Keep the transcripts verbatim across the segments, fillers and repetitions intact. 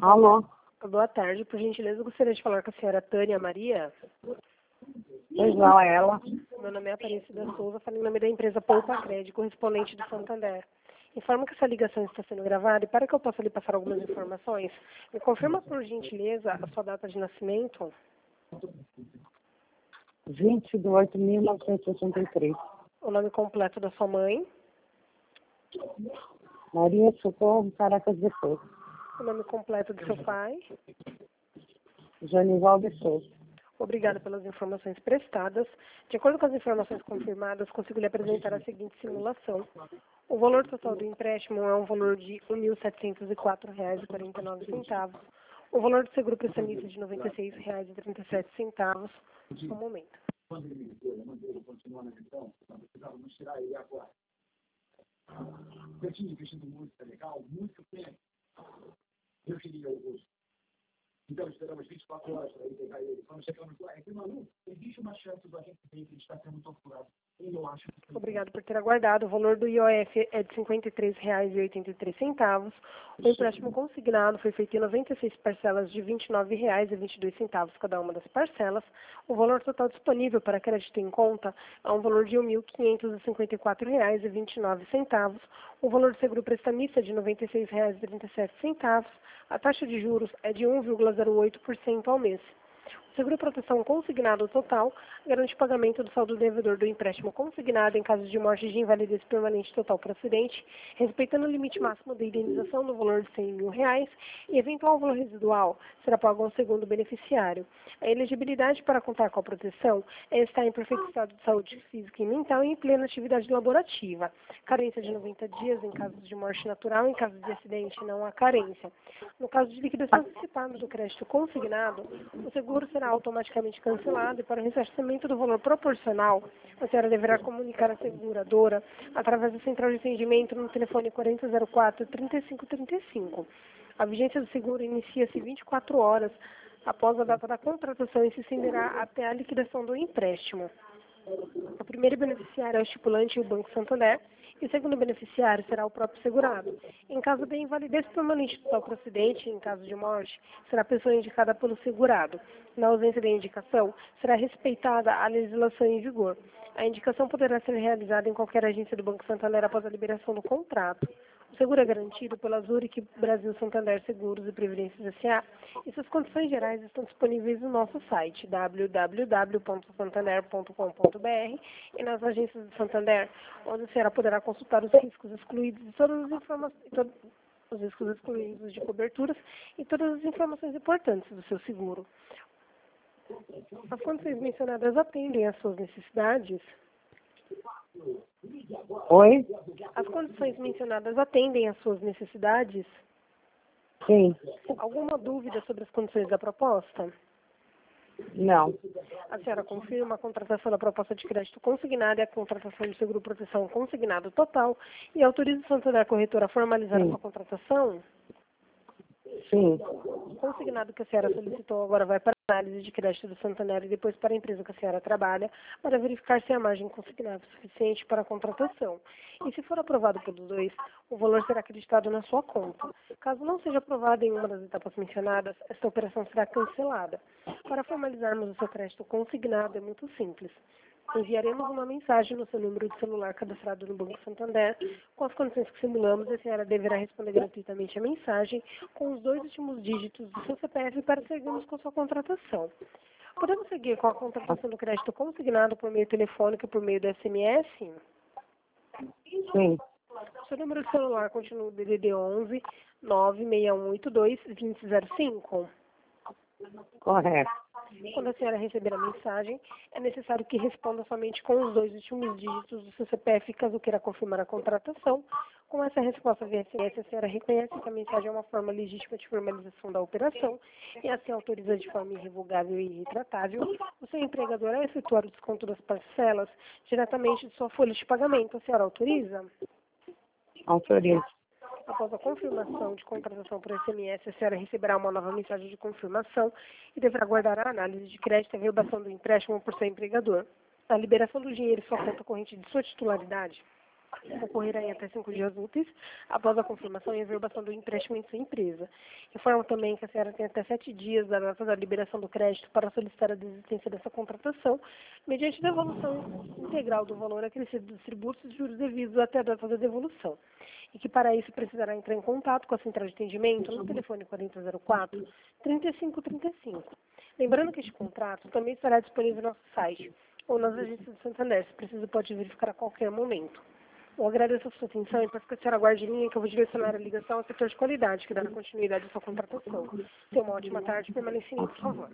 Alô? Boa tarde, por gentileza, eu gostaria de falar com a senhora Tânia Maria. Pois não, é ela. Meu nome é Aparecida Souza, falo em nome da empresa Poupa Crédito, correspondente do Santander. Informo que essa ligação está sendo gravada e para que eu possa lhe passar algumas informações, me confirma por gentileza a sua data de nascimento, vinte de oito de mil novecentos e sessenta e três. o nome completo da sua mãe, Maria Socorro Caracas de Souza. o nome completo do seu pai. Janivaldo de Souza. Obrigada pelas informações prestadas. De acordo com as informações confirmadas, consigo lhe apresentar a seguinte simulação. O valor total do empréstimo é um valor de um mil setecentos e quatro reais e quarenta e nove centavos. O valor do seguro prestamista de noventa e seis reais e trinta e sete centavos. No momento. Quando ele ligou, eu mandei ele continuar na questão, nós precisávamos tirar ele agora. Eu tinha investido muito, tá legal? Muito tempo. Eu queria o gosto. Então, esperamos vinte e quatro horas para ele pegar ele. Quando chegamos lá, é que, maluco, existe uma chance do agente ver que ele está sendo torturado. E eu acho que... Obrigado por ter aguardado. O valor do I O F é de cinquenta e três reais e oitenta e três centavos. O empréstimo consignado foi feito em noventa e seis parcelas de vinte e nove reais e vinte e dois centavos cada uma das parcelas. O valor total disponível para crédito em conta é um valor de um mil quinhentos e cinquenta e quatro reais e vinte e nove centavos. O valor do seguro prestamista é de noventa e seis reais e trinta e sete centavos. A taxa de juros é de um vírgula zero oito por cento ao mês. O seguro proteção consignado total garante o pagamento do saldo devedor do empréstimo consignado em caso de morte de invalidez permanente total por acidente, respeitando o limite máximo de indenização no valor de cem mil reais e eventual valor residual será pago ao segundo beneficiário. A elegibilidade para contar com a proteção é estar em perfeito estado de saúde física e mental e em plena atividade laborativa. Carência de noventa dias em caso de morte natural, em caso de acidente não há carência. No caso de liquidação antecipada do crédito consignado, o seguro será automaticamente cancelado e para o ressarcimento do valor proporcional, a senhora deverá comunicar a seguradora através da central de atendimento no telefone quarenta zero quatro, trinta e cinco trinta e cinco. A vigência do seguro inicia-se vinte e quatro horas após a data da contratação e se estenderá até a liquidação do empréstimo. O primeiro beneficiário é o estipulante e o Banco Santander, e o segundo beneficiário será o próprio segurado. Em caso de invalidez permanente total por acidente, em caso de morte, será a pessoa indicada pelo segurado. Na ausência da indicação, será respeitada a legislação em vigor. A indicação poderá ser realizada em qualquer agência do Banco Santander após a liberação do contrato. O seguro é garantido pela Zurich Brasil Santander Seguros e Previdências S A e suas condições gerais estão disponíveis no nosso site w w w ponto santander ponto com ponto b r e nas agências do Santander, onde a senhora poderá consultar os riscos excluídos de todas as informações, os riscos excluídos de coberturas e todas as informações importantes do seu seguro. As condições mencionadas atendem às suas necessidades? Oi? As condições mencionadas atendem às suas necessidades? Sim. Alguma dúvida sobre as condições da proposta? Não. A senhora confirma a contratação da proposta de crédito consignada e a contratação do seguro proteção consignado total e autoriza o Santander Corretora a formalizar Sim. a sua contratação? Sim. O consignado que a senhora solicitou agora vai para a análise de crédito do Santander e depois para a empresa que a senhora trabalha para verificar se a margem consignada é suficiente para a contratação. E se for aprovado pelos dois, o valor será acreditado na sua conta. Caso não seja aprovado em uma das etapas mencionadas, esta operação será cancelada. Para formalizarmos o seu crédito consignado é muito simples. Enviaremos uma mensagem no seu número de celular cadastrado no Banco Santander com as condições que simulamos e a senhora deverá responder gratuitamente a mensagem com os dois últimos dígitos do seu C P F para seguirmos com a sua contratação. Podemos seguir com a contratação do crédito consignado por meio telefônico e por meio do S M S? Sim. Seu número de celular continua o D D D onze, nove seis um oito dois, dois zero zero cinco? Correto. Quando a senhora receber a mensagem, é necessário que responda somente com os dois últimos dígitos do seu C P F, caso queira confirmar a contratação. Com essa resposta via S M S, a senhora reconhece que a mensagem é uma forma legítima de formalização da operação e assim autoriza de forma irrevogável e irretratável o seu empregador a efetuar o desconto das parcelas diretamente de sua folha de pagamento. A senhora autoriza? Autorizo. Após a confirmação de contratação por S M S, a senhora receberá uma nova mensagem de confirmação e deverá aguardar a análise de crédito e a verbação do empréstimo por seu empregador. A liberação do dinheiro em sua conta corrente de sua titularidade ocorrer aí até cinco dias úteis após a confirmação e averbação do empréstimo em sua empresa. Informo também que a senhora tem até sete dias da data da liberação do crédito para solicitar a desistência dessa contratação, mediante devolução integral do valor acrescido dos tributos e juros devidos até a data da devolução. E que para isso precisará entrar em contato com a central de atendimento no telefone quarenta zero quatro, trinta e cinco trinta e cinco. Lembrando que este contrato também estará disponível no nosso site ou nas agências do Santander, se preciso pode verificar a qualquer momento. Eu agradeço a sua atenção e peço que a senhora aguarde em linha que eu vou direcionar a ligação ao setor de qualidade, que dará continuidade à sua contratação. Tenha uma ótima tarde e permaneça em linha, por favor.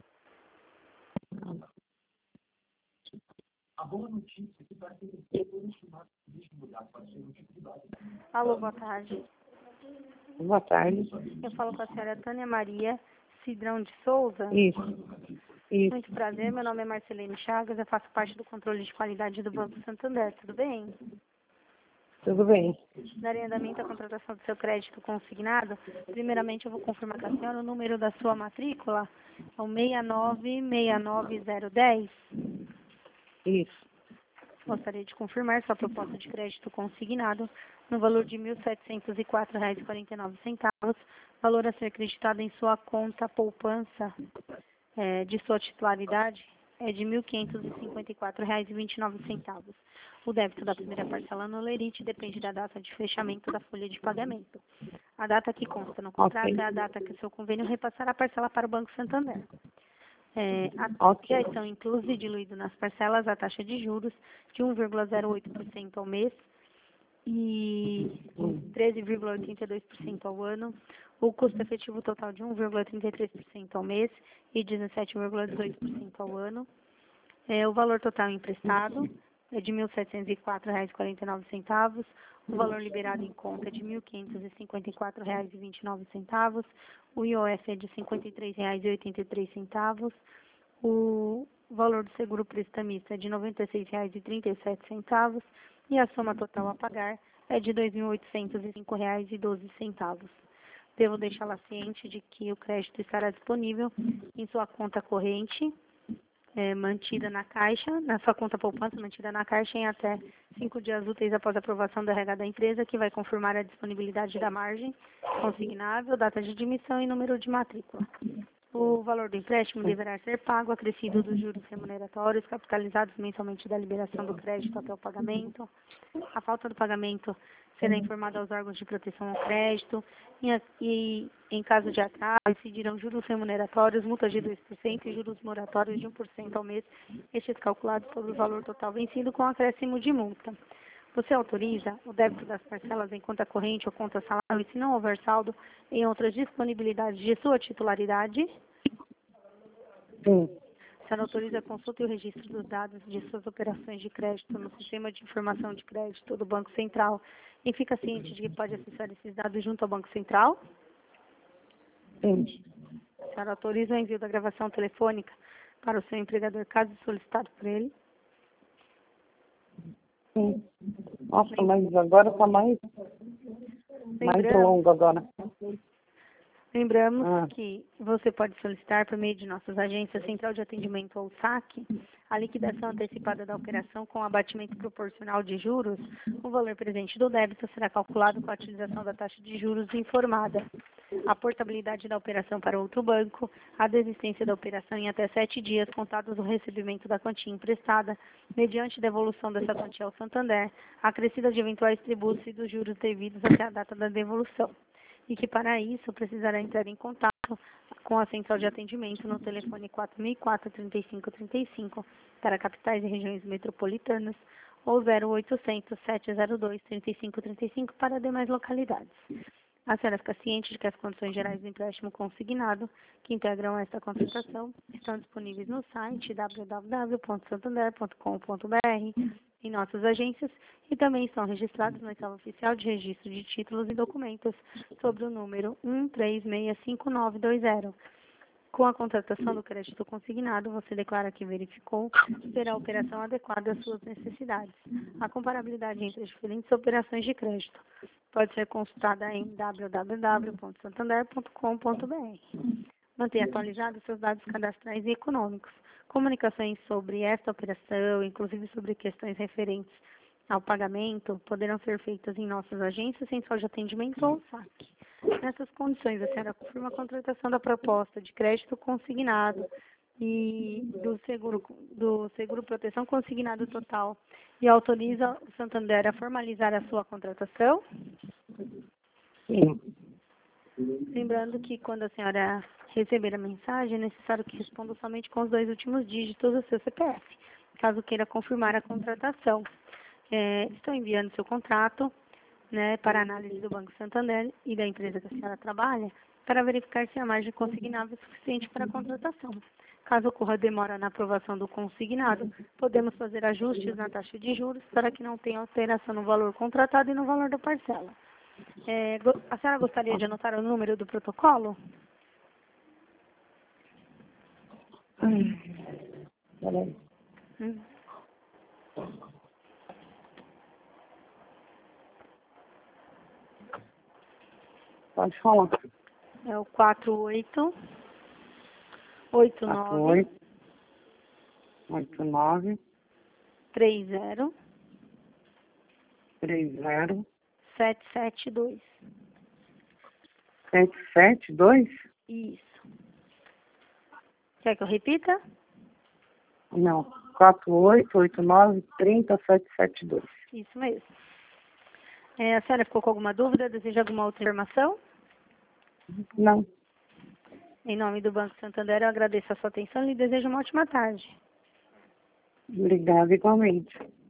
A boa notícia é que vai ter um estimado de mudar para ser um tipo de base. Alô, boa tarde. Boa tarde. Eu falo com a senhora Tânia Maria Cidrão de Souza. Isso. Isso. Muito prazer, meu nome é Marcelene Chagas, eu faço parte do controle de qualidade do Banco Santander, tudo bem? Tudo bem. Darei andamento à contratação do seu crédito consignado. Primeiramente, eu vou confirmar com a senhora o número da sua matrícula, é o seis nove seis nove zero um zero. Isso. Gostaria de confirmar sua proposta de crédito consignado no valor de mil setecentos e quatro reais e quarenta e nove centavos, valor a ser acreditado em sua conta poupança é, de sua titularidade é de mil quinhentos e cinquenta e quatro reais e vinte e nove centavos. O débito da primeira parcela no Lerite depende da data de fechamento da folha de pagamento. A data que consta no contrato Ok. é a data que o seu convênio repassará a parcela para o Banco Santander. É, a, Ok. já estão inclusos e diluídos nas parcelas a taxa de juros de um vírgula zero oito por cento ao mês e treze vírgula oitenta e dois por cento ao ano, o custo efetivo total de um vírgula trinta e três por cento ao mês e dezessete vírgula dezoito por cento ao ano. É, o valor total emprestado é de mil setecentos e quatro reais e quarenta e nove centavos, o valor liberado em conta é de mil quinhentos e cinquenta e quatro reais e vinte e nove centavos, o I O F é de cinquenta e três reais e oitenta e três centavos, o valor do seguro prestamista é de noventa e seis reais e trinta e sete centavos e a soma total a pagar é de dois mil oitocentos e cinco reais e doze centavos. Devo deixá-la ciente de que o crédito estará disponível em sua conta corrente, é, mantida na Caixa, na sua conta poupança mantida na Caixa em até cinco dias úteis após a aprovação da R H da empresa, que vai confirmar a disponibilidade da margem consignável, data de admissão e número de matrícula. O valor do empréstimo deverá ser pago, acrescido dos juros remuneratórios, capitalizados mensalmente da liberação do crédito até o pagamento. A falta do pagamento será informada aos órgãos de proteção ao crédito e, e em caso de atraso, incidirão juros remuneratórios, multas de dois por cento e juros moratórios de um por cento ao mês, estes calculados sobre o valor total vencido com acréscimo de multa. Você autoriza o débito das parcelas em conta corrente ou conta salário e, se não houver saldo, em outras disponibilidades de sua titularidade? Sim. A senhora autoriza a consulta e o registro dos dados de suas operações de crédito no Sistema de Informação de Crédito do Banco Central e fica ciente de que pode acessar esses dados junto ao Banco Central? Sim. A senhora autoriza o envio da gravação telefônica para o seu empregador, caso solicitado por ele? Sim. Nossa, mas agora está mais, mais Lembrando, longo agora. lembramos Ah. que você pode solicitar, por meio de nossas agências Central de Atendimento ou SAC, a liquidação antecipada da operação com abatimento proporcional de juros. O valor presente do débito será calculado com a utilização da taxa de juros informada. A portabilidade da operação para outro banco, a desistência da operação em até sete dias contados do recebimento da quantia emprestada, mediante devolução dessa quantia ao Santander, acrescida de eventuais tributos e dos juros devidos até a data da devolução. E que para isso precisará entrar em contato com a central de atendimento no telefone quatro mil e quatro, trinta e cinco trinta e cinco para capitais e regiões metropolitanas ou zero oitocentos, sete zero dois, trinta e cinco trinta e cinco para demais localidades. A senhora fica ciente de que as condições gerais do empréstimo consignado que integram esta contratação estão disponíveis no site w w w ponto santander ponto com ponto b r, em nossas agências, e também estão registrados na Escola Oficial de Registro de Títulos e Documentos sobre o número um três seis cinco nove dois zero. Com a contratação do crédito consignado, você declara que verificou ser a operação adequada às suas necessidades. A comparabilidade entre as diferentes operações de crédito pode ser consultada em w w w ponto santander ponto com ponto b r. Mantenha atualizados seus dados cadastrais e econômicos. Comunicações sobre esta operação, inclusive sobre questões referentes ao pagamento poderão ser feitas em nossas agências, central de atendimento ou saque. Nessas condições, a senhora confirma a contratação da proposta de crédito consignado e do seguro, do seguro proteção consignado total e autoriza o Santander a formalizar a sua contratação? Sim. Lembrando que quando a senhora receber a mensagem, é necessário que responda somente com os dois últimos dígitos do seu C P F, caso queira confirmar a contratação. É, estou enviando seu contrato, né, para análise do Banco Santander e da empresa que a senhora trabalha, para verificar se a margem consignável é suficiente para a contratação. Caso ocorra demora na aprovação do consignado, podemos fazer ajustes na taxa de juros para que não tenha alteração no valor contratado e no valor da parcela. É, a senhora gostaria de anotar o número do protocolo? Hum. Peraí. Hum. Pode falar. É o quatro oito oito nove oito nove três zero três zero sete sete dois. sete sete dois? Isso. Quer que eu repita? Não. quatro oito oito nove três zero sete sete dois. Isso mesmo. É, a senhora ficou com alguma dúvida? Deseja alguma outra informação? Não. Em nome do Banco Santander, eu agradeço a sua atenção e lhe desejo uma ótima tarde. Obrigada igualmente.